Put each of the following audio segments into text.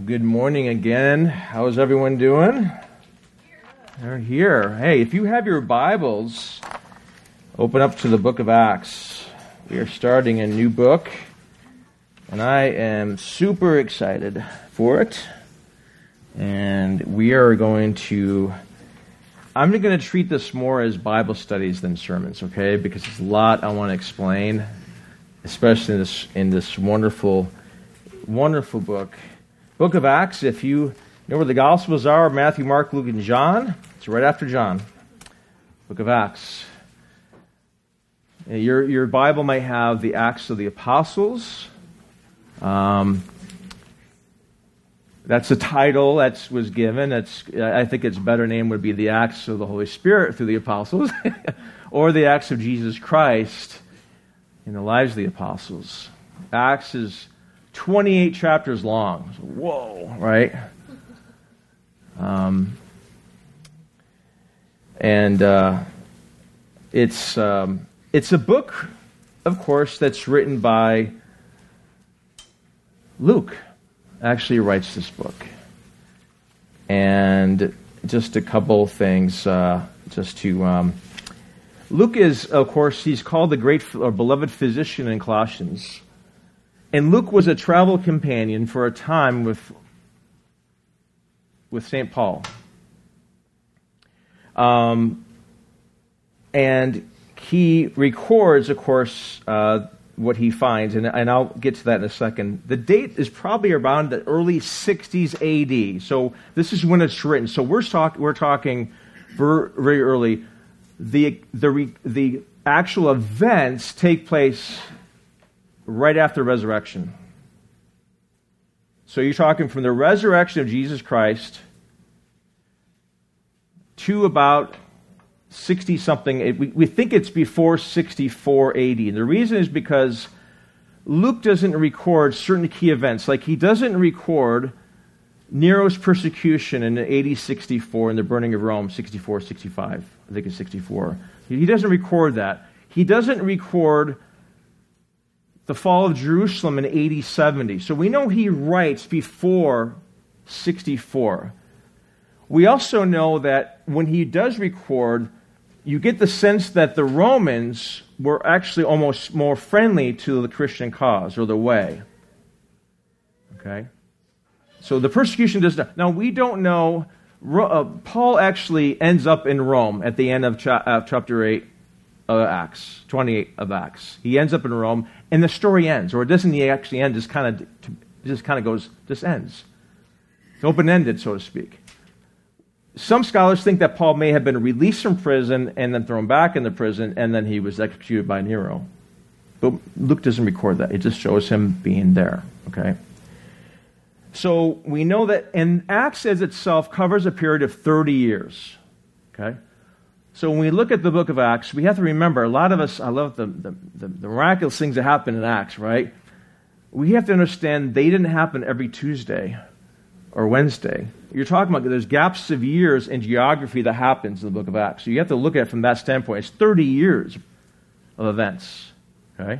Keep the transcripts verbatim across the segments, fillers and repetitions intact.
Good morning again. How's everyone doing? They're here. Hey, if you have your Bibles, open up to the book of Acts. We are starting a new book, and I am super excited for it. And we are going to, I'm going to treat this more as Bible studies than sermons, okay? Because there's a lot I want to explain, especially in this, in this wonderful, wonderful book. Book of Acts, if you know where the Gospels are, Matthew, Mark, Luke, and John, it's right after John. Book of Acts. Your, your Bible might have the Acts of the Apostles. Um, that's the title that was given. That's, I think its better name would be the Acts of the Holy Spirit through the Apostles, or the Acts of Jesus Christ in the lives of the Apostles. Acts is twenty-eight chapters long. So, whoa, right? Um, and uh, it's um, it's a book, of course, that's written by Luke. Actually writes this book. And just a couple things, uh, just to... Um, Luke is, of course, he's called the great or beloved physician in Colossians. And Luke was a travel companion for a time with, with Saint Paul. Um, and he records, of course, uh, what he finds, and, and I'll get to that in a second. The date is probably around the early sixties A D. So this is when it's written. So we're, talk, we're talking very, very early. The, the, the actual events take place right after resurrection. So you're talking from the resurrection of Jesus Christ to about sixty-something. We, we think it's before sixty-four A D. And the reason is because Luke doesn't record certain key events. Like he doesn't record Nero's persecution in A D sixty-four and the burning of Rome, sixty-four, sixty-five. I think it's sixty-four. He doesn't record that. He doesn't record the fall of Jerusalem in A D seventy. So we know he writes before sixty-four. We also know that when he does record, you get the sense that the Romans were actually almost more friendly to the Christian cause or the way. Okay? So the persecution does not. Now we don't know. Uh, Paul actually ends up in Rome at the end of cha- uh, chapter eight of Acts, twenty-eight of Acts. He ends up in Rome, and the story ends, or it doesn't actually end. Just kind of, just kind of goes, just ends. It's open-ended, so to speak. Some scholars think that Paul may have been released from prison and then thrown back into prison, and then he was executed by Nero. But Luke doesn't record that. It just shows him being there. Okay. So we know that, and Acts as itself covers a period of thirty years. Okay? So when we look at the book of Acts, we have to remember, a lot of us, I love the, the, the, the miraculous things that happen in Acts, right? We have to understand they didn't happen every Tuesday or Wednesday. You're talking about there's gaps of years in geography that happens in the book of Acts. So you have to look at it from that standpoint. It's thirty years of events. Okay?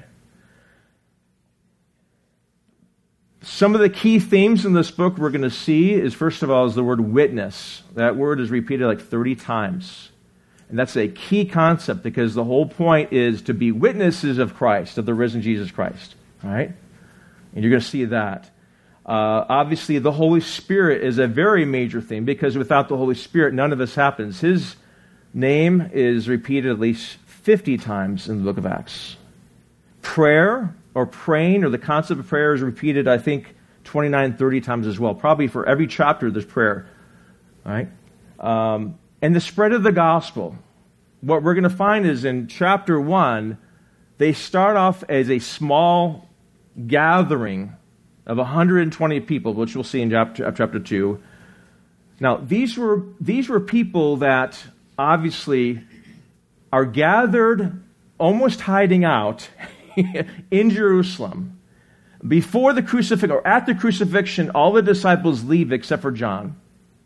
Some of the key themes in this book we're going to see is, first of all, is the word witness. That word is repeated like thirty times. And that's a key concept because the whole point is to be witnesses of Christ, of the risen Jesus Christ. All right? And you're going to see that. Uh, obviously, the Holy Spirit is a very major theme because without the Holy Spirit, none of this happens. His name is repeated at least fifty times in the book of Acts. Prayer, or praying, or the concept of prayer is repeated, I think, twenty-nine, thirty times as well. Probably for every chapter there's prayer. All right? Um, and the spread of the gospel. What we're going to find is in chapter one, they start off as a small gathering of one hundred twenty people, which we'll see in chapter, chapter two. Now, these were, these were people that obviously are gathered, almost hiding out in Jerusalem. Before the crucifixion, or at the crucifixion, all the disciples leave except for John.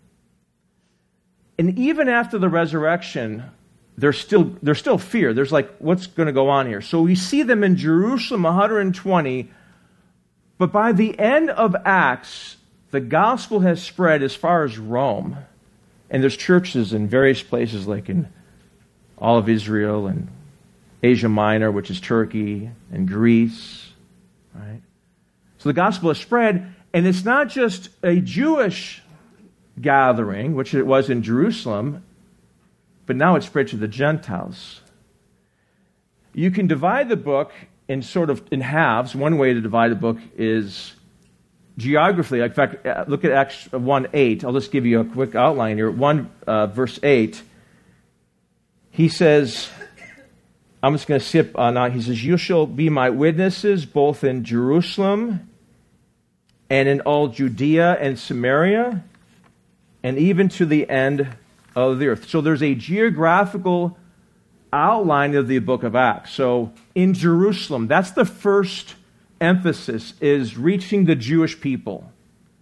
And even after the resurrection, there's still, there's still fear. There's like, what's going to go on here? So we see them in Jerusalem, one hundred twenty, but by the end of Acts, the gospel has spread as far as Rome, and there's churches in various places like in all of Israel and Asia Minor, which is Turkey, and Greece, right? So the gospel has spread, and it's not just a Jewish gathering, which it was in Jerusalem, but now it's spread to the Gentiles. You can divide the book in sort of in halves. One way to divide the book is geographically. In fact, look at Acts one eight. I'll just give you a quick outline here. one uh, verse eight. He says, I'm just going to skip on out. He says, you shall be my witnesses both in Jerusalem and in all Judea and Samaria and even to the end of the earth. So there's a geographical outline of the book of Acts. So in Jerusalem, that's the first emphasis, is reaching the Jewish people.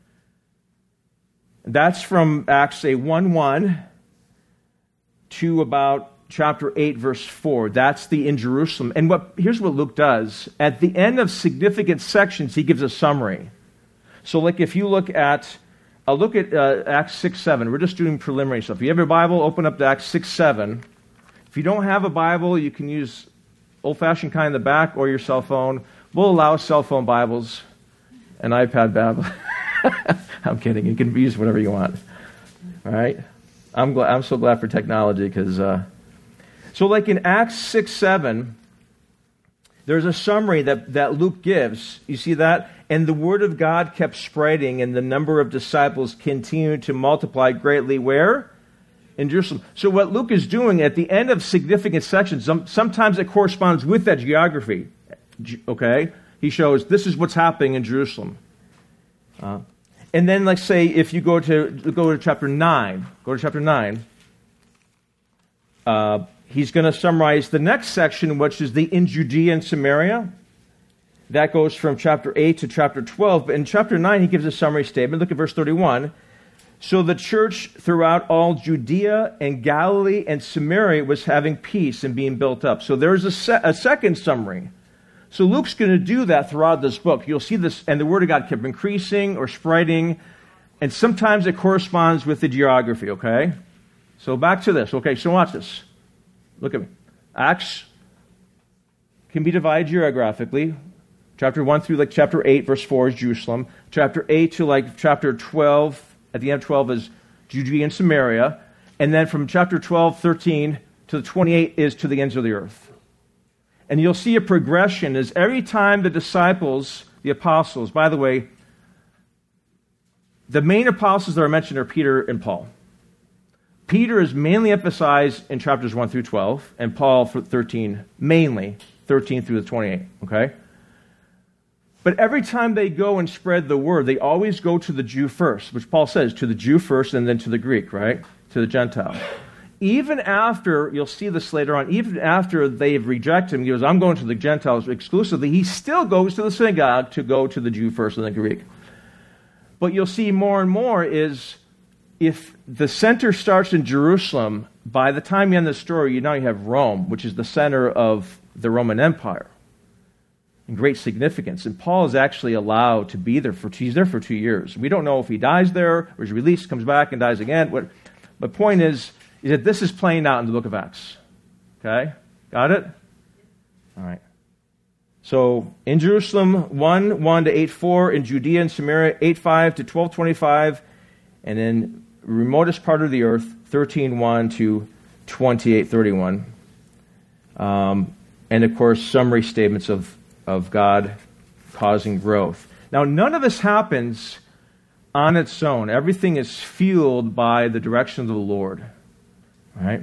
That's from Acts say one one to about chapter eight, verse four. That's the in Jerusalem. And what here's what Luke does. At the end of significant sections, he gives a summary. So like if you look at, I'll look at uh, Acts six seven. We're just doing preliminary stuff. If you have your Bible, open up to Acts six seven. If you don't have a Bible, you can use old-fashioned kind in the back or your cell phone. We'll allow cell phone Bibles and iPad Bible. I'm kidding. You can use whatever you want. All right? I'm glad. I'm so glad for technology because... Uh, so like in Acts six seven, there's a summary that, that Luke gives. You see that? And the word of God kept spreading, and the number of disciples continued to multiply greatly. Where? In Jerusalem. So what Luke is doing at the end of significant sections, some, sometimes it corresponds with that geography. Okay? He shows this is what's happening in Jerusalem. Uh, and then, like, say, if you go to go to chapter nine, go to chapter nine, uh, he's going to summarize the next section, which is the in Judea and Samaria. That goes from chapter eight to chapter twelve. But in chapter nine, he gives a summary statement. Look at verse thirty-one. So the church throughout all Judea and Galilee and Samaria was having peace and being built up. So there's a, se- a second summary. So Luke's going to do that throughout this book. You'll see this, and the Word of God kept increasing or spreading, and sometimes it corresponds with the geography, okay? So back to this. Okay, so watch this. Look at me. Acts can be divided geographically. Chapter one through like chapter eight, verse four is Jerusalem. Chapter eight to like chapter twelve, at the end of twelve is Judea and Samaria. And then from chapter twelve, thirteen to the twenty-eight is to the ends of the earth. And you'll see a progression as every time the disciples, the apostles, by the way, the main apostles that are mentioned are Peter and Paul. Peter is mainly emphasized in chapters one through twelve, and Paul for thirteen, mainly thirteen through the twenty-eight, okay? But every time they go and spread the word, they always go to the Jew first, which Paul says, to the Jew first and then to the Greek, right? To the Gentile. Even after, you'll see this later on, even after they've rejected him, he goes, I'm going to the Gentiles exclusively, he still goes to the synagogue to go to the Jew first and the Greek. But you'll see more and more is, if the center starts in Jerusalem, by the time you end the story, you now you have Rome, which is the center of the Roman Empire. And great significance. And Paul is actually allowed to be there for, he's there for two years. We don't know if he dies there, or is released, comes back and dies again. What, the point is, is that this is playing out in the book of Acts. Okay? Got it? All right. So, in Jerusalem, one one to eight four, in Judea and Samaria, eight five to twelve twenty-five, and in remotest part of the earth, thirteen one to twenty-eight thirty-one. Um, and, of course, summary statements of of God causing growth. Now, none of this happens on its own. Everything is fueled by the direction of the Lord. All right?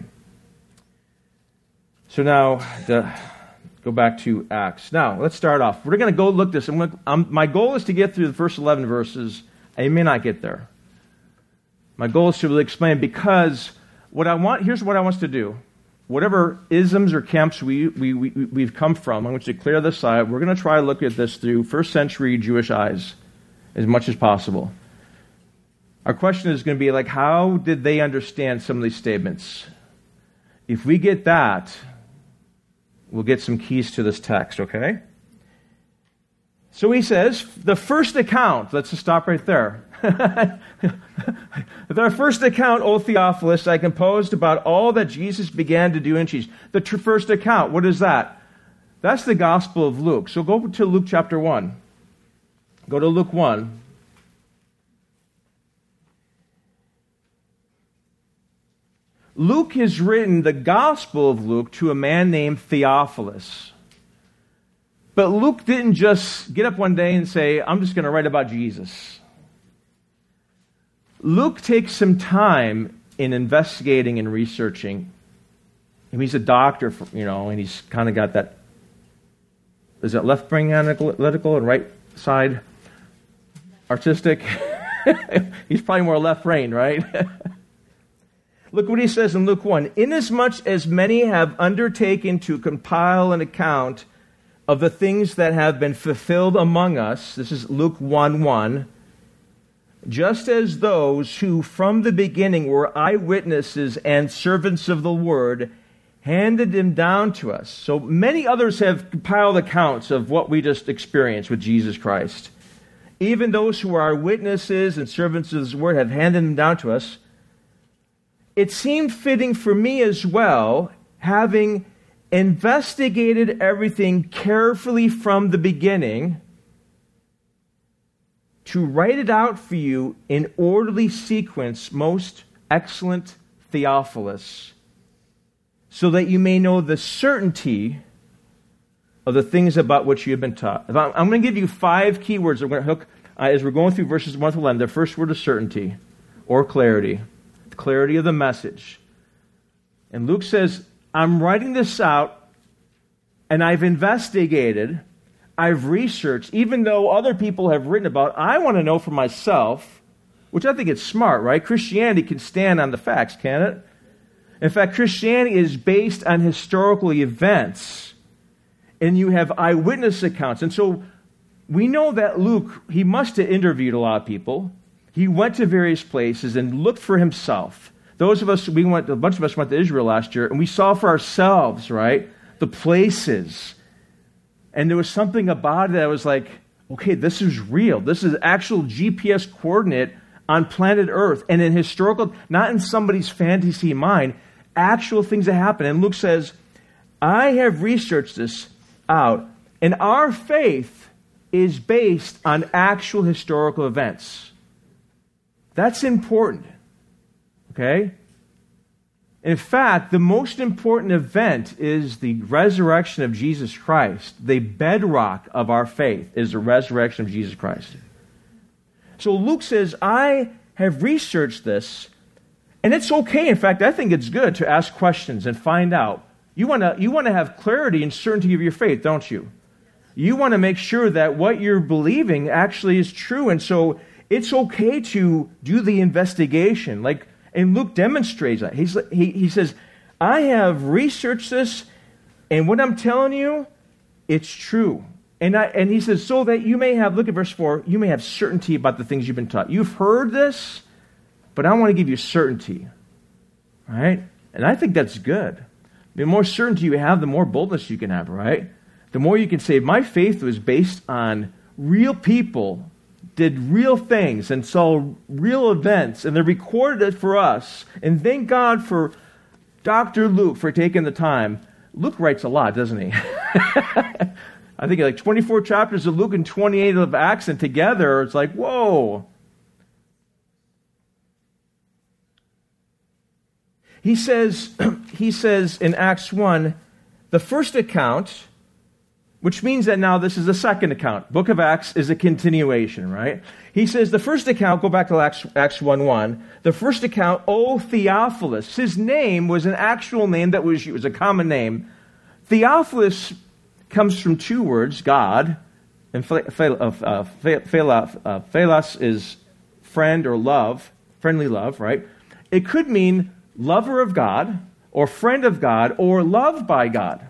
So now, the, go back to Acts. Now, let's start off. We're going to go look this. I'm gonna, I'm, my goal is to get through the first eleven verses. I may not get there. My goal is to really explain, because what I want, here's what I want us to do. Whatever isms or camps we, we, we, we've come from, I'm going to clear this side. We're going to try to look at this through first century Jewish eyes as much as possible. Our question is going to be like, how did they understand some of these statements? If we get that, we'll get some keys to this text, okay? So he says, the first account, let's just stop right there. The first account, O Theophilus, I composed about all that Jesus began to do and teach. The tr- first account, what is that? That's the Gospel of Luke. So go to Luke chapter one. Go to Luke one. Luke has written the Gospel of Luke to a man named Theophilus. But Luke didn't just get up one day and say, I'm just going to write about Jesus. Luke takes some time in investigating and researching. And he's a doctor, for, you know, and he's kind of got that, is that left brain analytical and right side artistic? He's probably more left brain, right? Look what he says in Luke one. Inasmuch as many have undertaken to compile an account of the things that have been fulfilled among us, this is Luke one one, just as those who from the beginning were eyewitnesses and servants of the word handed them down to us. So many others have compiled accounts of what we just experienced with Jesus Christ. Even those who are witnesses and servants of his word have handed them down to us. It seemed fitting for me as well, having investigated everything carefully from the beginning, to write it out for you in orderly sequence, most excellent Theophilus, so that you may know the certainty of the things about which you have been taught. I'm, I'm going to give you five key words I'm going to hook uh, as we're going through verses one to eleven. The first word is certainty or clarity. The clarity of the message. And Luke says, I'm writing this out, and I've investigated, I've researched, even though other people have written about it, I want to know for myself, which I think is smart, right? Christianity can stand on the facts, can it? In fact, Christianity is based on historical events, and you have eyewitness accounts. And so we know that Luke, he must have interviewed a lot of people. He went to various places and looked for himself. Those of us, we went, a bunch of us went to Israel last year, and we saw for ourselves, right, the places. And there was something about it that was like, okay, this is real. This is actual G P S coordinate on planet Earth. And in historical, not in somebody's fantasy mind, actual things that happen. And Luke says, I have researched this out, and our faith is based on actual historical events. That's important. Okay? In fact, the most important event is the resurrection of Jesus Christ. The bedrock of our faith is the resurrection of Jesus Christ. So Luke says, I have researched this, and it's okay. In fact, I think it's good to ask questions and find out. You want to you want to have clarity and certainty of your faith, don't you? You want to make sure that what you're believing actually is true, and so it's okay to do the investigation. Like, and Luke demonstrates that. He's, he, he says, I have researched this, and what I'm telling you, it's true. And, I, and he says, so that you may have, look at verse four, you may have certainty about the things you've been taught. You've heard this, but I want to give you certainty. Right? And I think that's good. The more certainty you have, the more boldness you can have, right? The more you can say, my faith was based on real people, did real things, and saw real events, and they recorded it for us. And thank God for Doctor Luke for taking the time. Luke writes a lot, doesn't he? I think like twenty-four chapters of Luke and twenty-eight of Acts, and together it's like, whoa. He says, he says in Acts one, the first account, which means that now this is the second account. Book of Acts is a continuation, right? He says the first account, go back to Acts, Acts one one, the first account, O Theophilus. His name was an actual name that was used, a common name. Theophilus comes from two words, God, and philos is friend or love, friendly love, right? It could mean lover of God, or friend of God, or loved by God.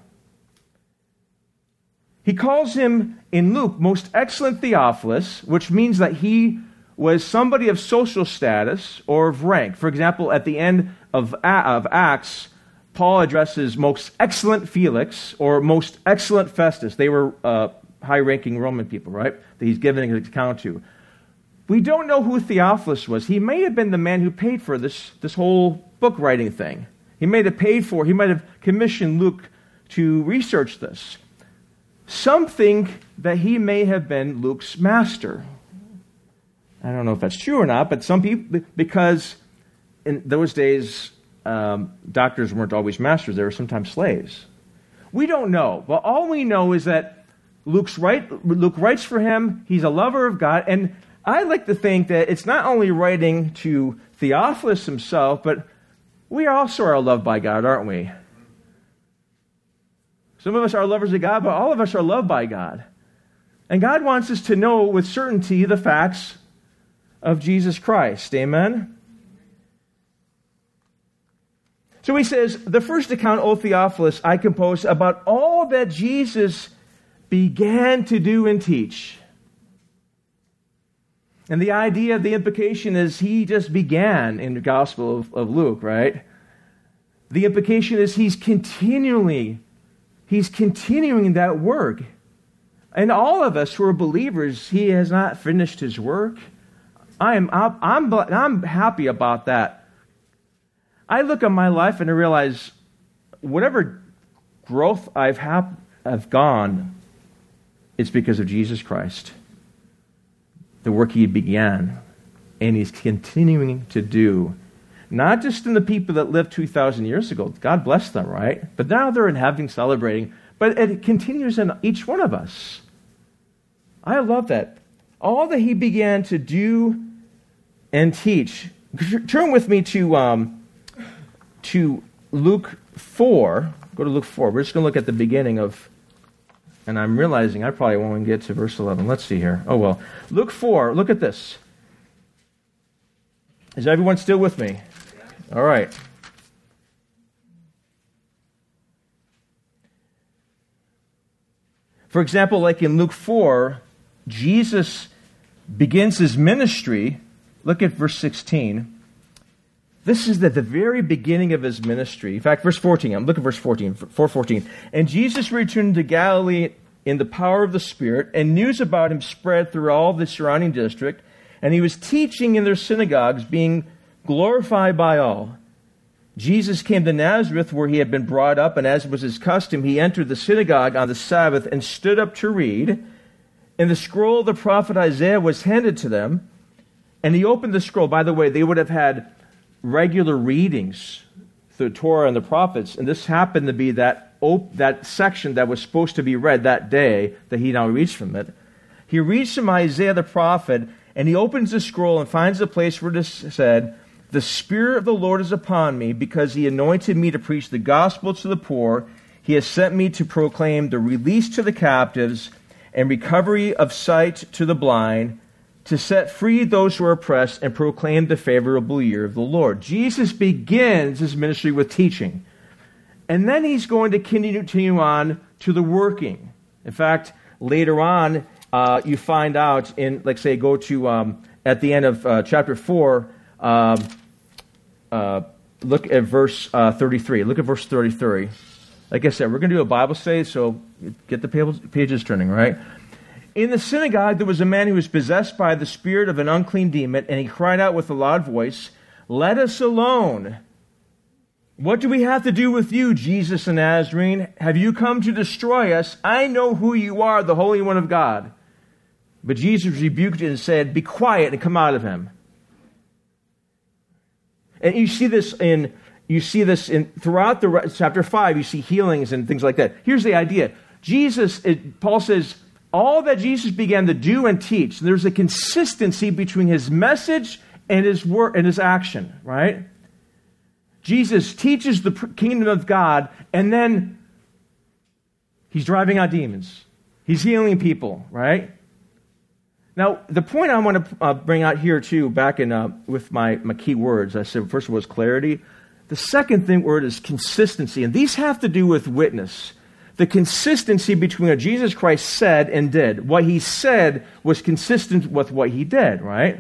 He calls him, in Luke, most excellent Theophilus, which means that he was somebody of social status or of rank. For example, at the end of, of Acts, Paul addresses most excellent Felix or most excellent Festus. They were uh, high-ranking Roman people, right? That he's giving an account to. We don't know who Theophilus was. He may have been the man who paid for this, this whole book writing thing. He may have paid for, he might have commissioned Luke to research this. Some think that he may have been Luke's master. I don't know if that's true or not, but some people, because in those days, um, doctors weren't always masters, they were sometimes slaves. We don't know, but all we know is that Luke's right, Luke writes for him, he's a lover of God, and I like to think that it's not only writing to Theophilus himself, but we also are loved by God, aren't we? Some of us are lovers of God, but all of us are loved by God. And God wants us to know with certainty the facts of Jesus Christ. Amen? So he says, the first account, O Theophilus, I composed about all that Jesus began to do and teach. And the idea, the implication is he just began in the Gospel of, of Luke, right? The implication is he's continually, he's continuing that work. And all of us who are believers, he has not finished his work. I am, I'm, I'm, I'm happy about that. I look at my life and I realize whatever growth I've, have, I've gone, it's because of Jesus Christ. The work he began, and he's continuing to do. Not just in the people that lived two thousand years ago. God bless them, right? But now they're in heaven celebrating. But it continues in each one of us. I love that. All that he began to do and teach. Turn with me to, um, to Luke four. Go to Luke four. We're just going to look at the beginning of... And I'm realizing I probably won't get to verse eleven. Let's see here. Oh, well. Luke four. Look at this. Is everyone still with me? All right. For example, like in Luke four, Jesus begins his ministry. Look at verse sixteen. This is at the very beginning of his ministry. In fact, verse fourteen. Look at verse fourteen. four fourteen. And Jesus returned to Galilee in the power of the Spirit, and news about him spread through all the surrounding district. And he was teaching in their synagogues, being glorified by all. Jesus came to Nazareth, where he had been brought up, and as was his custom, he entered the synagogue on the Sabbath and stood up to read. And the scroll of the prophet Isaiah was handed to them. And he opened the scroll. By the way, they would have had regular readings, the Torah and the prophets, and this happened to be that op- that section that was supposed to be read that day that he now reads from it. He reads from Isaiah the prophet, and he opens the scroll and finds the place where it is said, "The Spirit of the Lord is upon me, because he anointed me to preach the gospel to the poor. He has sent me to proclaim the release to the captives and recovery of sight to the blind, to set free those who are oppressed and proclaim the favorable year of the Lord." Jesus begins his ministry with teaching. And then he's going to continue on to the working. In fact, later on, uh, you find out in, like say, go to, um, at the end of uh, chapter four, um, uh, look at verse uh, thirty-three. Look at verse thirty-three. Like I said, we're going to do a Bible study, so get the pages turning, right? In the synagogue, there was a man who was possessed by the spirit of an unclean demon, and he cried out with a loud voice, "Let us alone. What do we have to do with you, Jesus the Nazarene? Have you come to destroy us? I know who you are, the Holy One of God." But Jesus rebuked it and said, "Be quiet and come out of him." And you see this in you see this in throughout the chapter five. You see healings and things like that. Here's the idea: Jesus, it, Paul says, all that Jesus began to do and teach, there's a consistency between his message and his word and his action, right? Jesus teaches the kingdom of God, and then he's driving out demons. He's healing people, right? Now, the point I want to uh, bring out here, too, back in uh, with my, my key words, I said, first of all, was clarity. The second thing word is consistency, and these have to do with witness. The consistency between what Jesus Christ said and did. What he said was consistent with what he did, right?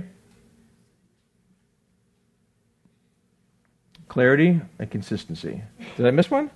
Clarity and consistency. Did I miss one?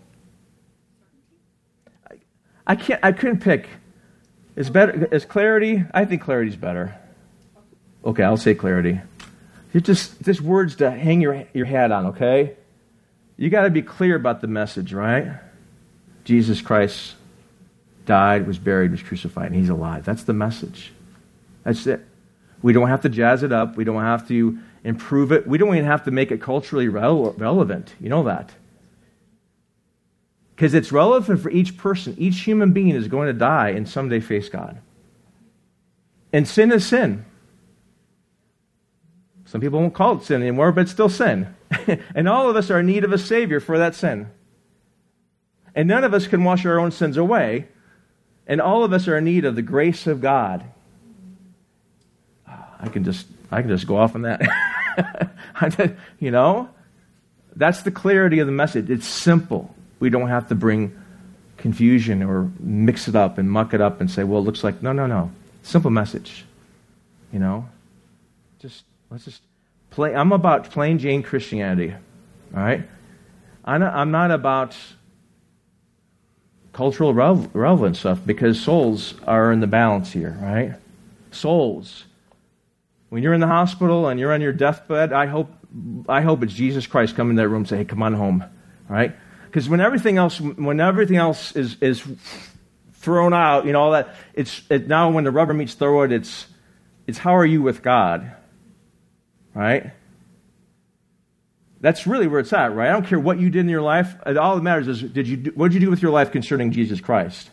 I, I can't. I couldn't pick. Is better? Is clarity? I think clarity is better. Okay, I'll say clarity. It's just, just words to hang your, your hat on, okay? You got to be clear about the message, right? Jesus Christ died, was buried, was crucified, and he's alive. That's the message. That's it. We don't have to jazz it up. We don't have to improve it. We don't even have to make it culturally rele- relevant. You know that. Because it's relevant for each person. Each human being is going to die and someday face God. And sin is sin. Some people won't call it sin anymore, but it's still sin. And all of us are in need of a Savior for that sin. And none of us can wash our own sins away. And all of us are in need of the grace of God. I can just I can just go off on that. You know? That's the clarity of the message. It's simple. We don't have to bring confusion or mix it up and muck it up and say, well, it looks like, no, no, no. Simple message. You know? Just, let's just play. I'm about plain Jane Christianity. All right? I'm not, I'm not about cultural rele- relevant stuff because souls are in the balance here, right? Souls. When you're in the hospital and you're on your deathbed, I hope I hope it's Jesus Christ coming in that room and say, hey, come on home. All right? Because when everything else when everything else is is thrown out, you know, all that, it's it, now when the rubber meets the road, it's it's how are you with God? Right? That's really where it's at, right? I don't care what you did in your life. All that matters is did you do, what did you do with your life concerning Jesus Christ?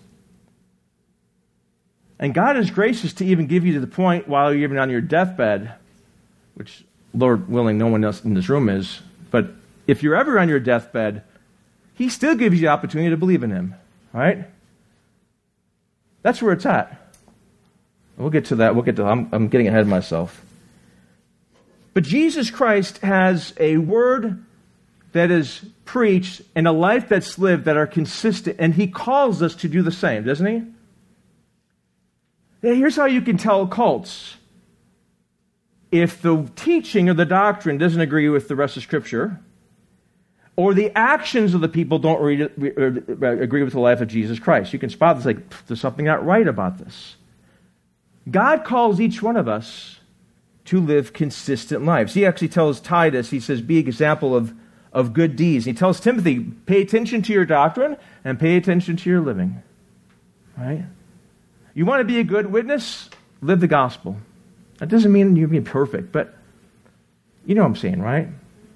And God is gracious to even give you to the point while you're even on your deathbed, which, Lord willing, no one else in this room is. But if you're ever on your deathbed, He still gives you the opportunity to believe in Him, right? That's where it's at. We'll get to that. We'll get to. I'm, I'm getting ahead of myself. But Jesus Christ has a word that is preached and a life that's lived that are consistent, and He calls us to do the same, doesn't He? Here's how you can tell cults. If the teaching or the doctrine doesn't agree with the rest of Scripture, or the actions of the people don't read, agree with the life of Jesus Christ, you can spot this, like, there's something not right about this. God calls each one of us to live consistent lives. He actually tells Titus, he says, be an example of, of good deeds. He tells Timothy, pay attention to your doctrine and pay attention to your living. Right? You want to be a good witness? Live the gospel. That doesn't mean you're being perfect, but you know what I'm saying, right?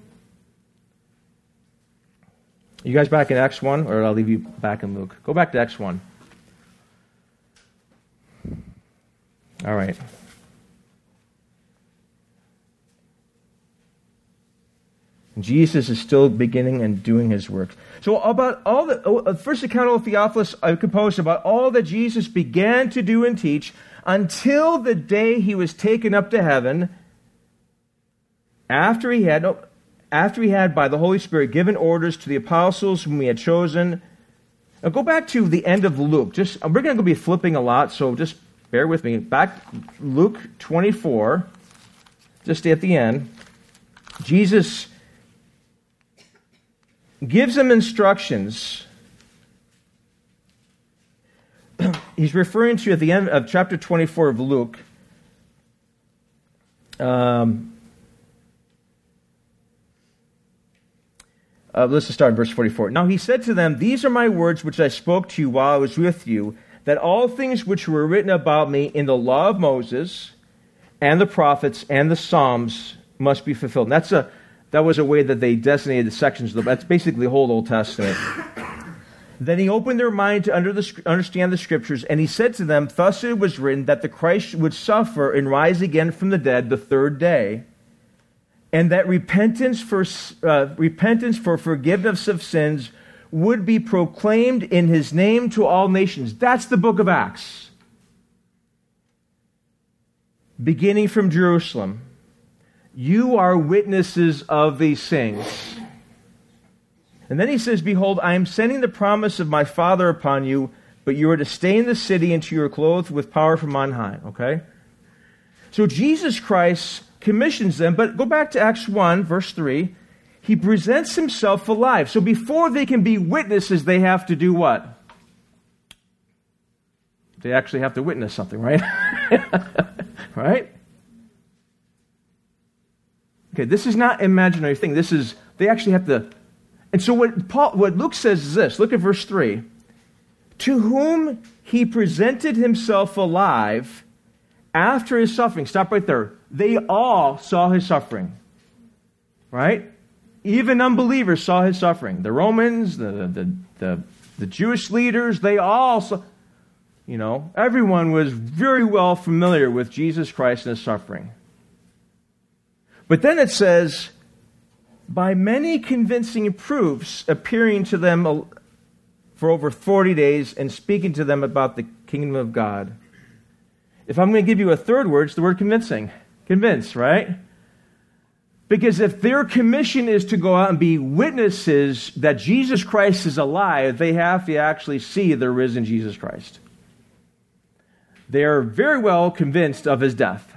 You guys back in Acts one, or I'll leave you back in Luke. Go back to Acts one. All right. Jesus is still beginning and doing His work. So about all the first account of Theophilus I composed about all that Jesus began to do and teach until the day He was taken up to heaven, after He had after He had by the Holy Spirit given orders to the apostles whom He had chosen. Now go back to the end of Luke. Just we're going to be flipping a lot, so just bear with me. Back Luke twenty-four, just at the end, Jesus gives them instructions. He's referring to at the end of chapter twenty-four of Luke. Um, uh, let's just start in verse forty-four. Now he said to them, these are my words which I spoke to you while I was with you, that all things which were written about me in the law of Moses and the prophets and the Psalms must be fulfilled. And that's a That was a way that they designated the sections. That's basically the whole Old Testament. Then He opened their mind to under the, understand the Scriptures, and He said to them, thus it was written that the Christ would suffer and rise again from the dead the third day, and that repentance for, uh, repentance for forgiveness of sins would be proclaimed in His name to all nations. That's the book of Acts. Beginning from Jerusalem. You are witnesses of these things. And then He says, behold, I am sending the promise of my Father upon you, but you are to stay in the city until you are clothed with power from on high. Okay? So Jesus Christ commissions them, but go back to Acts one, verse three. He presents Himself alive. So before they can be witnesses, they have to do what? They actually have to witness something, right? Right? Okay, this is not imaginary thing. This is, they actually have to, and so what Paul, what Luke says is this, look at verse three. To whom he presented himself alive after his suffering. Stop right there. They all saw his suffering. Right? Even unbelievers saw his suffering. The Romans, the, the, the, the Jewish leaders, they all saw, you know, everyone was very well familiar with Jesus Christ and his suffering. But then it says, by many convincing proofs appearing to them for over forty days and speaking to them about the kingdom of God. If I'm going to give you a third word, it's the word convincing. Convince, right? Because if their commission is to go out and be witnesses that Jesus Christ is alive, they have to actually see the risen Jesus Christ. They are very well convinced of his death.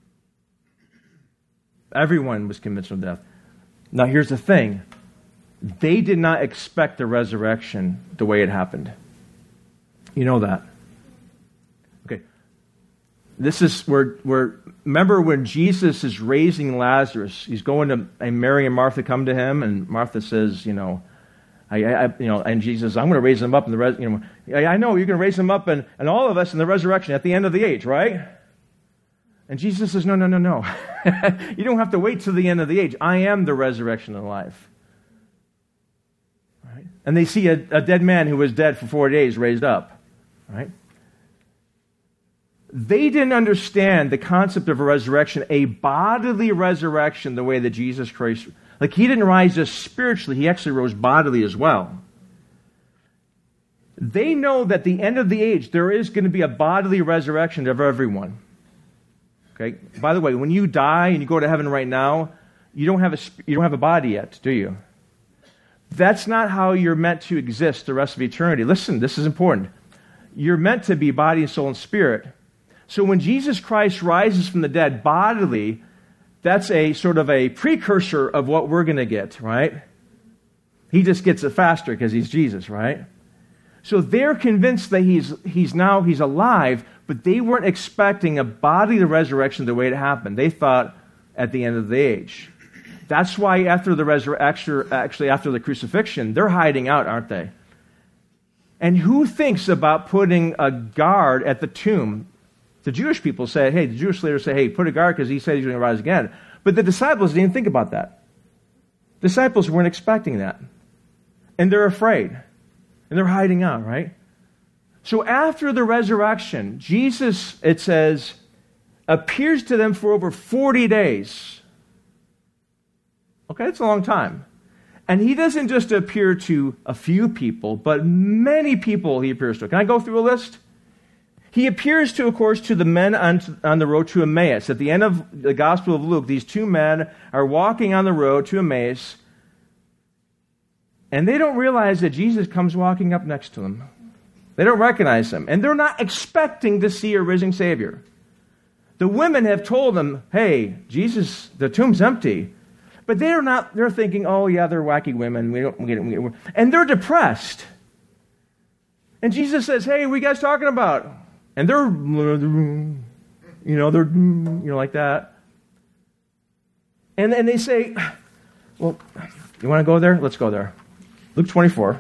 Everyone was convinced of death. Now here's the thing. They did not expect the resurrection the way it happened. You know that. Okay. This is where, where remember when Jesus is raising Lazarus, he's going to, and Mary and Martha come to him, and Martha says, you know, I, I you know, and Jesus says, I'm going to raise him up in the, res, you know, I, I know you're going to raise him up and, and all of us in the resurrection at the end of the age, right? And Jesus says, no, no, no, no. You don't have to wait till the end of the age. I am the resurrection and life. Right? And they see a, a dead man who was dead for four days raised up. Right? They didn't understand the concept of a resurrection, a bodily resurrection, the way that Jesus Christ, like he didn't rise just spiritually, he actually rose bodily as well. They know that at the end of the age, there is going to be a bodily resurrection of everyone. Okay. By the way, when you die and you go to heaven right now, you don't have a you don't have a body yet, do you? That's not how you're meant to exist the rest of eternity. Listen, this is important. You're meant to be body, soul, and spirit. So when Jesus Christ rises from the dead bodily, that's a sort of a precursor of what we're going to get, right? He just gets it faster because he's Jesus, right? So they're convinced that he's he's now he's alive, but they weren't expecting a bodily resurrection the way it happened. They thought at the end of the age. That's why after the resurrection, actually after the crucifixion, they're hiding out, aren't they? And who thinks about putting a guard at the tomb? The Jewish people say, hey, the Jewish leaders say, hey, put a guard because he said he's going to rise again. But the disciples didn't think about that. Disciples weren't expecting that. And they're afraid. And they're hiding out, right? So after the resurrection, Jesus, it says, appears to them for over forty days. Okay, that's a long time. And he doesn't just appear to a few people, but many people he appears to. Can I go through a list? He appears to, of course, to the men on, on the road to Emmaus. At the end of the Gospel of Luke, these two men are walking on the road to Emmaus, and they don't realize that Jesus comes walking up next to them. They don't recognize him, and they're not expecting to see a risen Savior. The women have told them, hey, Jesus, the tomb's empty. But they're not, they're thinking, oh yeah, they're wacky women. We don't, we get, we get, and they're depressed. And Jesus says, hey, what are you guys talking about? And they're, you know, they're, you know, like that. And, and they say, well, you want to go there? Let's go there. Luke twenty-four.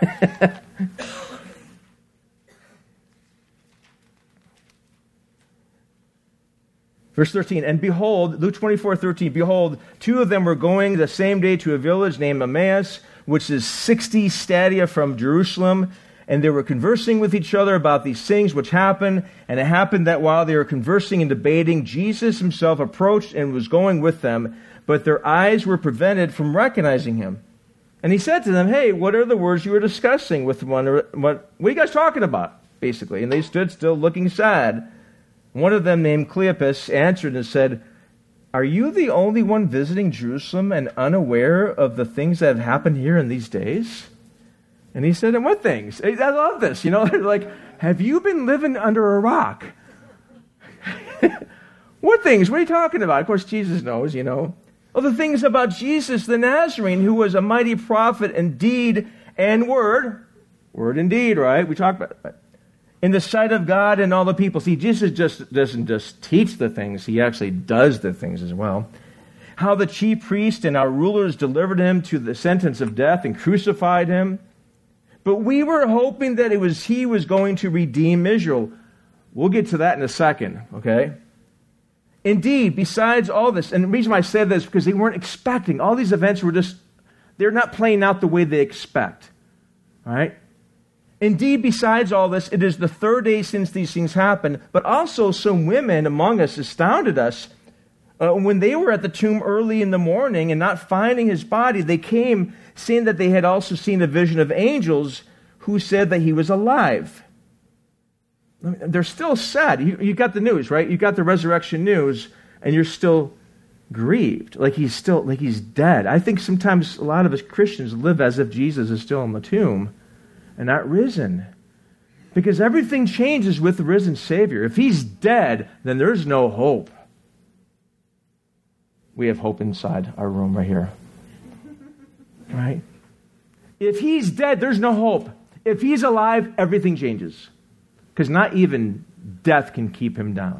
Verse thirteen, and behold, Luke twenty-four, thirteen, behold, two of them were going the same day to a village named Emmaus, which is sixty stadia from Jerusalem, and they were conversing with each other about these things which happened, and it happened that while they were conversing and debating, Jesus himself approached and was going with them, but their eyes were prevented from recognizing him. And he said to them, hey, what are the words you were discussing with one? What, what are you guys talking about, basically? And they stood still looking sad. One of them, named Cleopas, answered and said, are you the only one visiting Jerusalem and unaware of the things that have happened here in these days? And he said, and what things? I love this. You know, they're like, have you been living under a rock? What things? What are you talking about? Of course, Jesus knows, you know. Well, the things about Jesus the Nazarene, who was a mighty prophet in deed and word. Word and deed, right? We talked about it. In the sight of God and all the people. See, Jesus just doesn't just teach the things, he actually does the things as well. how the chief priests and our rulers delivered him to the sentence of death and crucified him. But we were hoping that it was he was going to redeem Israel. We'll get to that in a second, okay? Indeed, besides all this, and the reason why I say this is because they weren't expecting. All these events were just, they're not playing out the way they expect, all right? Indeed, besides all this, it is the third day since these things happened, but also some women among us astounded us. Uh, when they were at the tomb early in the morning and not finding his body, they came saying that they had also seen a vision of angels who said that he was alive. They're still sad. You, you got the news, right? You got the resurrection news, and you're still grieved, like he's still, like he's dead. I think sometimes a lot of us Christians live as if Jesus is still in the tomb and not risen. Because everything changes with the risen Savior. If he's dead, then there's no hope. We have hope inside our room right here. Right? If he's dead, there's no hope. If he's alive, everything changes. Because not even death can keep him down.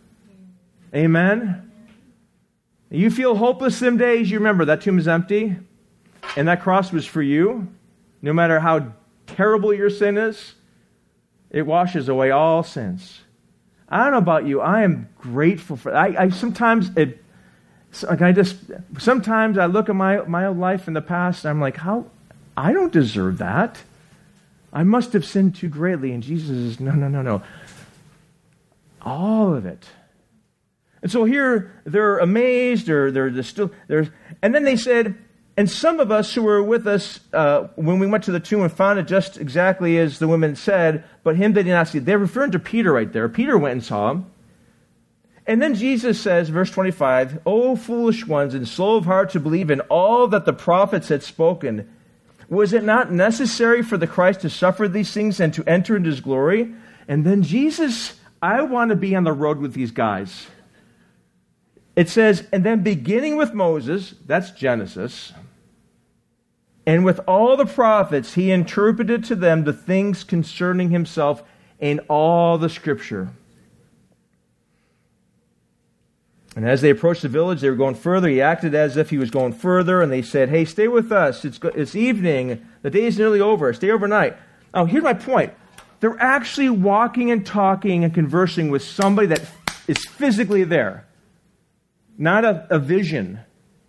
Amen? You feel hopeless some days, you remember that tomb is empty, and that cross was for you. No matter how terrible your sin is, it washes away all sins. I don't know about you, I am grateful for I, I sometimes it like I just sometimes I look at my, my life in the past and I'm like, how I don't deserve that. I must have sinned too greatly. And Jesus is, no, no, no, no. All of it. And so here they're amazed, or they're, they're still, they're, and then they said, and some of us who were with us uh, when we went to the tomb and found it just exactly as the women said, but him they did not see. They're referring to Peter right there. Peter went and saw him. And then Jesus says, verse twenty-five, O foolish ones, and slow of heart to believe in all that the prophets had spoken. Was it not necessary for the Christ to suffer these things and to enter into his glory? And then Jesus, I want to be on the road with these guys. It says, and then beginning with Moses, that's Genesis, and with all the prophets, he interpreted to them the things concerning himself in all the Scripture. And as they approached the village, they were going further. He acted as if he was going further, and they said, hey, stay with us. It's, it's evening. The day is nearly over. Stay overnight. Now, here's my point. They're actually walking and talking and conversing with somebody that is physically there, not a, a vision.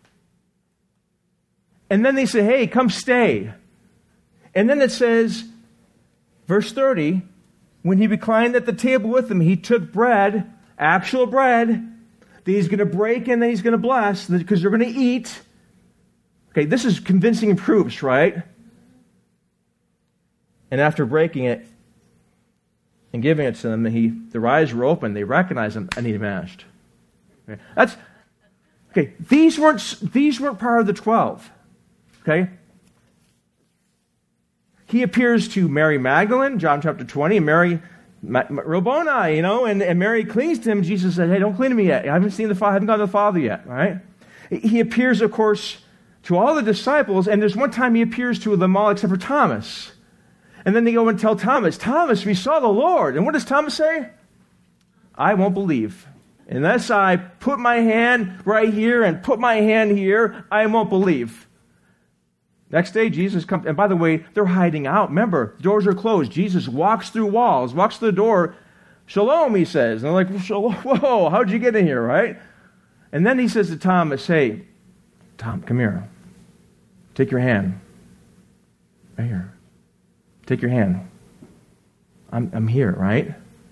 And then they say, hey, come stay. And then it says, verse thirty, when he reclined at the table with them, he took bread, actual bread, that he's going to break and then he's going to bless because they're going to eat. Okay, this is convincing proofs, right? And after breaking it and giving it to them, he, their eyes were open, they recognized him, and he vanished. Okay, that's okay. These weren't these weren't part of the twelve. Okay. He appears to Mary Magdalene, John chapter twenty, and Mary Rabboni, you know, and, and Mary clings to him. Jesus said, hey, don't cling to me yet. I haven't seen the Father, I haven't gone to the Father yet, right? He appears, of course, to all the disciples, and there's one time he appears to them all except for Thomas. And then they go and tell Thomas, Thomas, we saw the Lord. And what does Thomas say? I won't believe. Unless I put my hand right here and put my hand here, I won't believe. Next day, Jesus comes, and by the way, they're hiding out. Remember, the doors are closed. Jesus walks through walls, walks through the door. Shalom, he says. And they're like, Shalom, whoa, how'd you get in here, right? And then he says to Thomas, hey, Tom, come here. Take your hand. Right here. Take your hand. I'm, I'm here, right?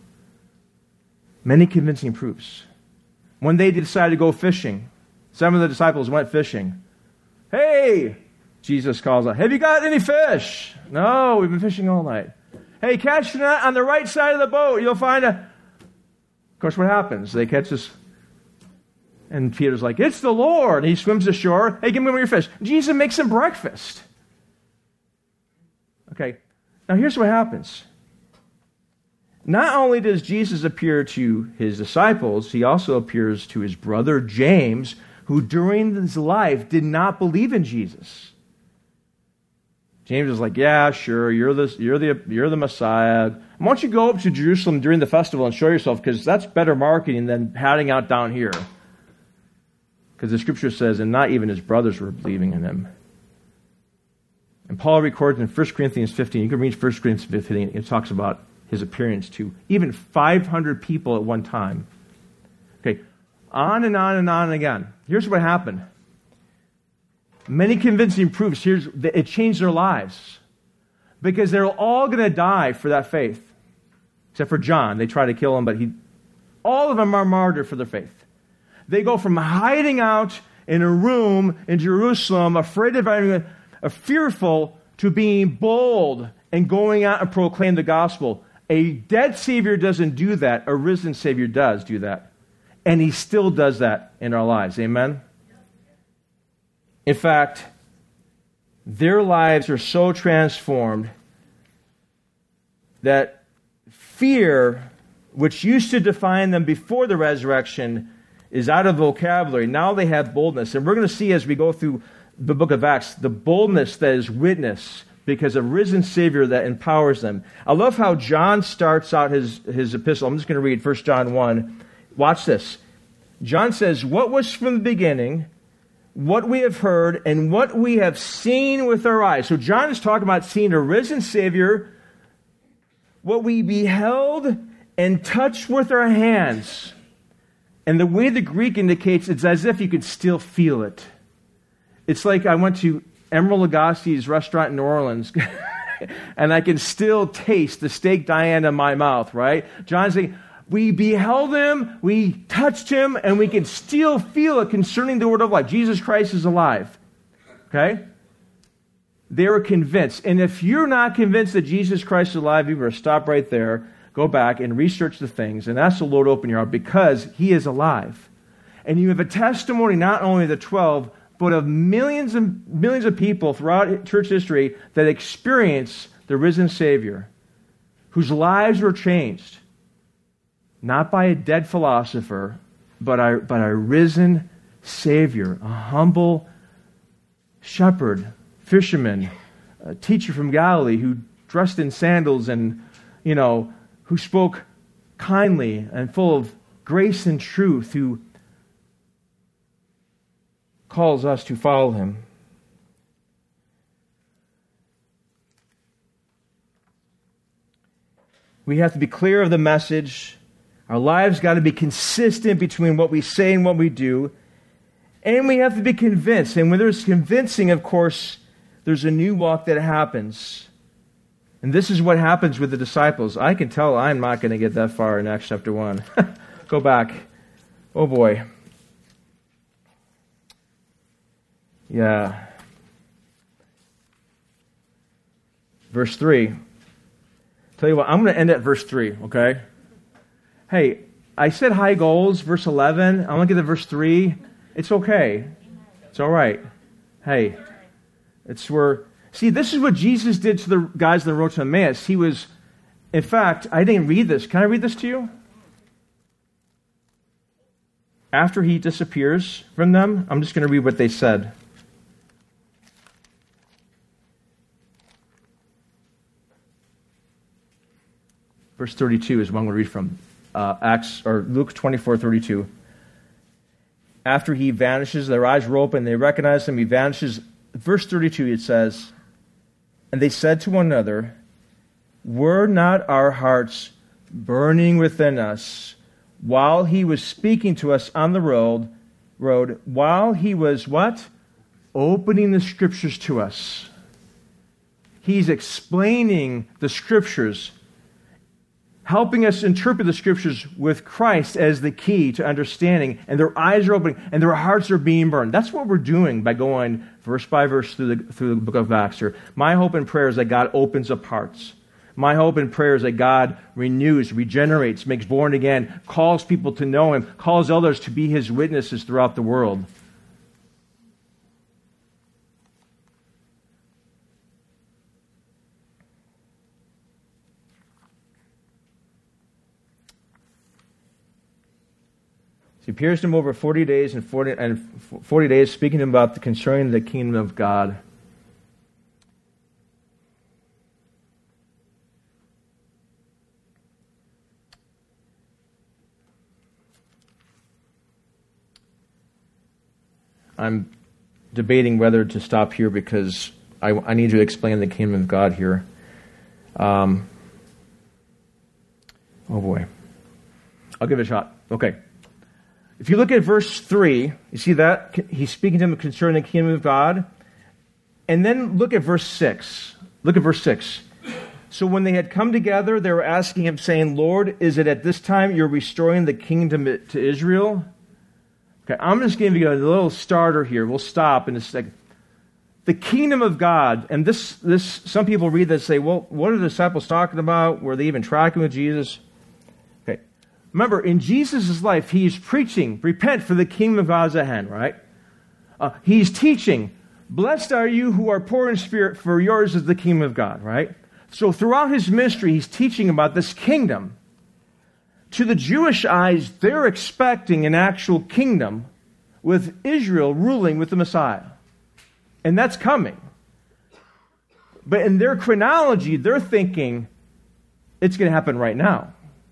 Many convincing proofs. One day they decided to go fishing. Some of the disciples went fishing. Hey! Jesus calls out, have you got any fish? No, we've been fishing all night. Hey, catch the net on the right side of the boat. You'll find a... Of course, what happens? They catch this... And Peter's like, it's the Lord. And he swims ashore. Hey, give me one of your fish. Jesus makes him breakfast. Okay, now here's what happens. Not only does Jesus appear to his disciples, he also appears to his brother James, who during his life did not believe in Jesus. James is like, yeah, sure, you're the, you're the, you're the Messiah. Why don't you go up to Jerusalem during the festival and show yourself, because that's better marketing than padding out down here. Because the scripture says, and not even his brothers were believing in him. And Paul records in First Corinthians fifteen, you can read First Corinthians fifteen, it talks about his appearance to even five hundred people at one time. Okay, on and on and on again. Here's what happened. Many convincing proofs, here's, it changed their lives. Because they're all going to die for that faith. Except for John. They try to kill him, but he, all of them are martyred for their faith. They go from hiding out in a room in Jerusalem, afraid of everyone, uh, fearful, to being bold and going out and proclaim the gospel. A dead Savior doesn't do that. A risen Savior does do that. And he still does that in our lives. Amen? In fact, their lives are so transformed that fear, which used to define them before the resurrection, is out of vocabulary. Now they have boldness. And we're going to see as we go through the book of Acts, the boldness that is witness because of risen Savior that empowers them. I love how John starts out his, his epistle. I'm just going to read First John one. Watch this. John says, what was from the beginning, what we have heard, and what we have seen with our eyes. So John is talking about seeing a risen Savior, what we beheld and touched with our hands. And the way the Greek indicates, it's as if you could still feel it. It's like I went to Emeril Lagasse's restaurant in New Orleans, and I can still taste the steak Diane in my mouth, right? John's saying, we beheld him, we touched him, and we can still feel it concerning the word of life. Jesus Christ is alive. Okay? They were convinced. And if you're not convinced that Jesus Christ is alive, you better stop right there, go back and research the things, and ask the Lord to open your heart, because he is alive. And you have a testimony not only of the twelve, but of millions and millions of people throughout church history that experience the risen Savior, whose lives were changed. Not by a dead philosopher, but a, but a risen Savior, a humble shepherd, fisherman, a teacher from Galilee who dressed in sandals and, you know, who spoke kindly and full of grace and truth, who calls us to follow him. We have to be clear of the message. Our lives got to be consistent between what we say and what we do. And we have to be convinced. And when there's convincing, of course, there's a new walk that happens. And this is what happens with the disciples. I can tell I'm not going to get that far in Acts chapter one. Go back. Oh boy. Yeah. Verse three. Tell you what, I'm going to end at verse three, okay? Hey, I said high goals, verse eleven. I'm going to get to verse three. It's okay. It's all right. Hey, it's where... See, this is what Jesus did to the guys on the road to Emmaus. He was... In fact, I didn't read this. Can I read this to you? After he disappears from them, I'm just going to read what they said. Verse thirty-two is one I'm going to read from. Uh, Acts or Luke twenty-four thirty-two. After he vanishes, their eyes were open, they recognize him, he vanishes. Verse thirty-two, it says, and they said to one another, were not our hearts burning within us while he was speaking to us on the road, road while he was what? Opening the scriptures to us. He's explaining the scriptures, helping us interpret the scriptures with Christ as the key to understanding, and their eyes are opening, and their hearts are being burned. That's what we're doing by going verse by verse through the, through the book of Acts. My hope and prayer is that God opens up hearts. My hope and prayer is that God renews, regenerates, makes born again, calls people to know him, calls others to be his witnesses throughout the world. He appears to him over forty days and forty and forty days, speaking to him about the concerning the kingdom of God. I'm debating whether to stop here because I, I need to explain the kingdom of God here. Um, oh boy. I'll give it a shot. Okay. If you look at verse three, you see that? He's speaking to him concerning the kingdom of God. And then look at verse six. Look at verse six. So when they had come together, they were asking him, saying, Lord, is it at this time you're restoring the kingdom to Israel? Okay, I'm just giving you a little starter here. We'll stop in a second. The kingdom of God, and this, this, some people read this and say, well, what are the disciples talking about? Were they even tracking with Jesus? Okay, remember, in Jesus' life, he's preaching, repent for the kingdom of God is at hand, right? Uh, he's teaching, blessed are you who are poor in spirit, for yours is the kingdom of God, right? So throughout his ministry, he's teaching about this kingdom. To the Jewish eyes, they're expecting an actual kingdom with Israel ruling with the Messiah. And that's coming. But in their chronology, they're thinking it's going to happen right now.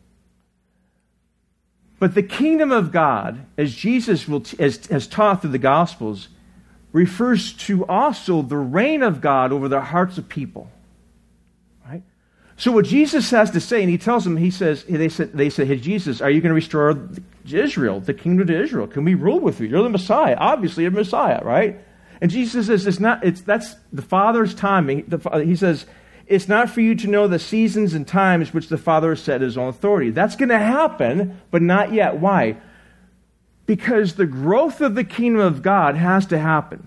But the kingdom of God, as Jesus will t- has, has taught through the Gospels, refers to also the reign of God over the hearts of people. Right? So what Jesus has to say, and he tells them, he says, they said, they said, hey, Jesus, are you going to restore Israel, the kingdom to Israel? Can we rule with you? You're the Messiah. Obviously, you're the Messiah, right? And Jesus says, it's not, it's, that's the Father's timing. He says, it's not for you to know the seasons and times which the Father has set his own authority. That's going to happen, but not yet. Why? Because the growth of the kingdom of God has to happen.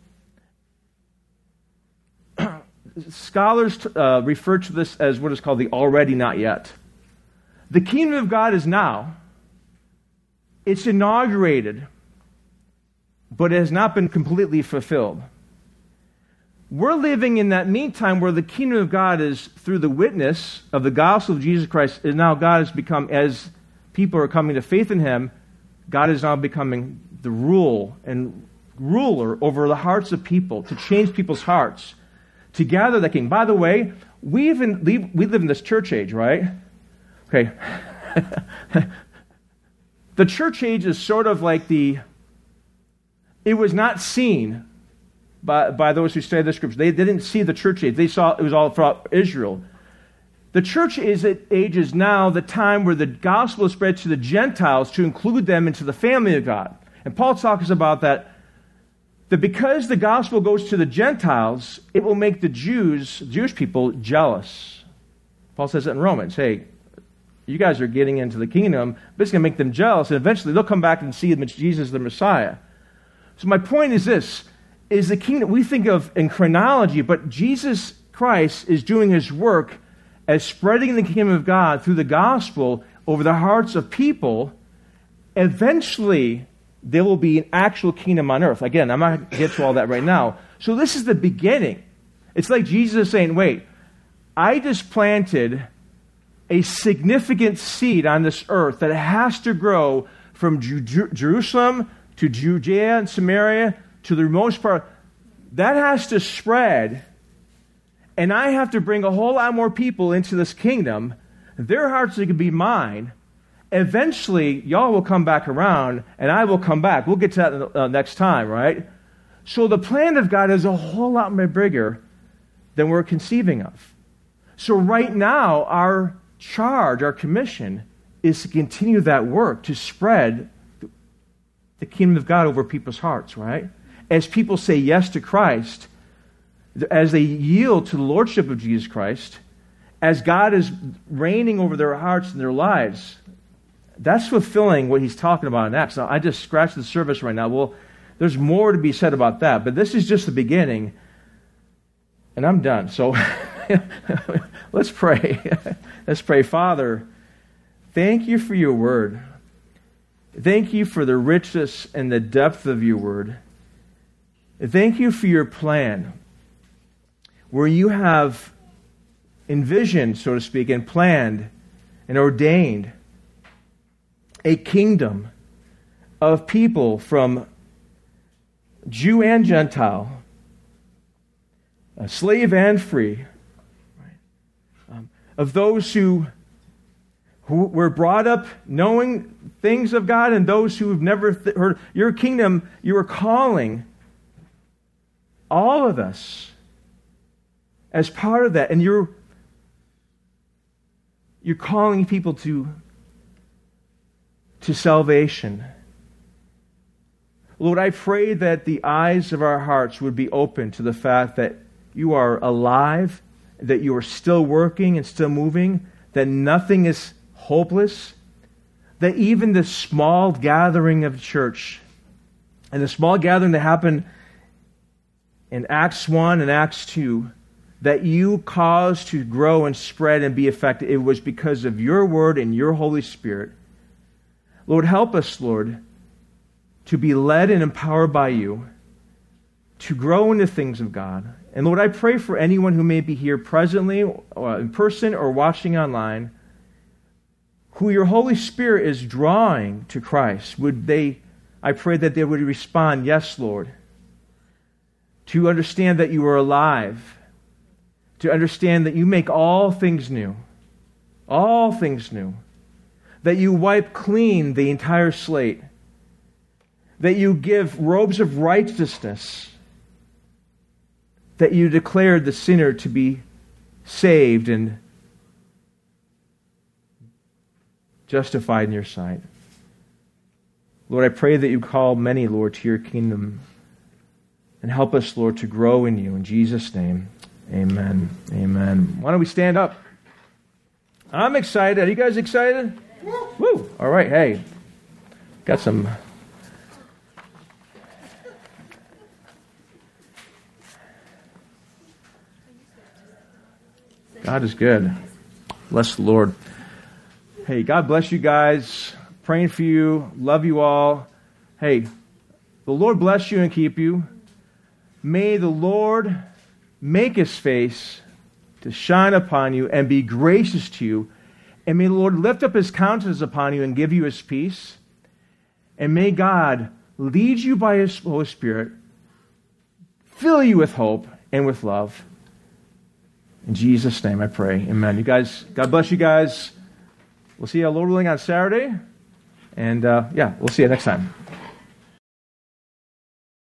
Scholars uh, refer to this as what is called the already not yet. The kingdom of God is now. It's inaugurated, but it has not been completely fulfilled. We're living in that meantime where the kingdom of God is through the witness of the gospel of Jesus Christ, is now God has become, as people are coming to faith in him, God is now becoming the rule and ruler over the hearts of people, to change people's hearts, to gather the king. By the way, we even live, we live in this church age, right? Okay. The church age is sort of like the, it was not seen by, by those who study the scriptures. They, they didn't see the church age. They saw it was all throughout Israel. The church is, age is now the time where the gospel is spread to the Gentiles to include them into the family of God. And Paul talks about that, that because the gospel goes to the Gentiles, it will make the Jews, Jewish people, jealous. Paul says that in Romans. Hey, you guys are getting into the kingdom, but it's going to make them jealous, and eventually they'll come back and see Jesus the Messiah. So my point is this, is the kingdom, we think of in chronology, but Jesus Christ is doing his work as spreading the kingdom of God through the gospel over the hearts of people. Eventually, there will be an actual kingdom on earth. Again, I'm not going to get to all that right now. So this is the beginning. It's like Jesus is saying, wait, I just planted a significant seed on this earth that has to grow from Ju- Jerusalem to Judea and Samaria to the remotest part. That has to spread, and I have to bring a whole lot more people into this kingdom. Their hearts are going to be mine. Eventually, y'all will come back around, and I will come back. We'll get to that uh, next time, right? So the plan of God is a whole lot more bigger than we're conceiving of. So right now, our charge, our commission, is to continue that work, to spread the kingdom of God over people's hearts, right? As people say yes to Christ, as they yield to the lordship of Jesus Christ, as God is reigning over their hearts and their lives, that's fulfilling what he's talking about in Acts. Now, I just scratched the surface right now. Well, there's more to be said about that, but this is just the beginning, and I'm done. So let's pray. Let's pray. Father, thank you for your word. Thank you for the richness and the depth of your word. Thank you for your plan, where you have envisioned, so to speak, and planned and ordained a kingdom of people from Jew and Gentile, slave and free, right? um, of those who who were brought up knowing things of God and those who have never th- heard your kingdom, you are calling all of us as part of that. And you're, you're calling people to, to salvation. Lord, I pray that the eyes of our hearts would be open to the fact that you are alive, that you are still working and still moving, that nothing is hopeless, that even the small gathering of church and the small gathering that happened in Acts one and Acts two, that you caused to grow and spread and be effective, it was because of your word and your Holy Spirit. Lord, help us, Lord, to be led and empowered by you, to grow in the things of God. And Lord, I pray for anyone who may be here presently, or in person, or watching online, who your Holy Spirit is drawing to Christ. Would they, I pray that they would respond, yes, Lord, to understand that you are alive, to understand that you make all things new, all things new, that you wipe clean the entire slate, that you give robes of righteousness, that you declared the sinner to be saved and justified in your sight. Lord, I pray that you call many, Lord, to your kingdom and help us, Lord, to grow in you. In Jesus' name, amen. Amen. Why don't we stand up? I'm excited. Are you guys excited? Woo! Woo. All right, hey. Got some... God is good. Bless the Lord. Hey, God bless you guys. Praying for you. Love you all. Hey, the Lord bless you and keep you. May the Lord make his face to shine upon you and be gracious to you. And may the Lord lift up his countenance upon you and give you his peace. And may God lead you by his Holy Spirit, fill you with hope and with love. In Jesus' name I pray. Amen. You guys, God bless you guys. We'll see you, Lord willing, on Saturday. And uh, yeah, we'll see you next time.